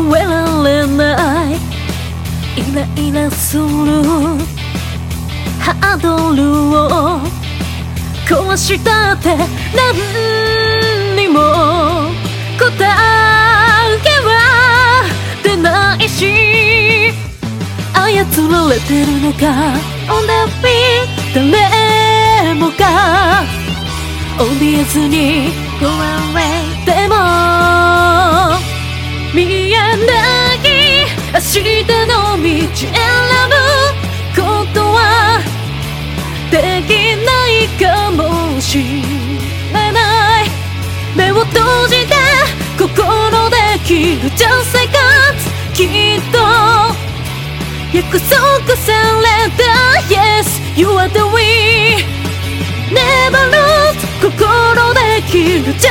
えられないイライラするハードルを壊したって何にも答えは出ないし操られてるのか On the beat 誰もが怯えずに壊れても見えない明日の道選ぶことはできないかもしれない目を閉じて心できる Just seconds きっと約束された Yes, you are the way Never lose 心できる Just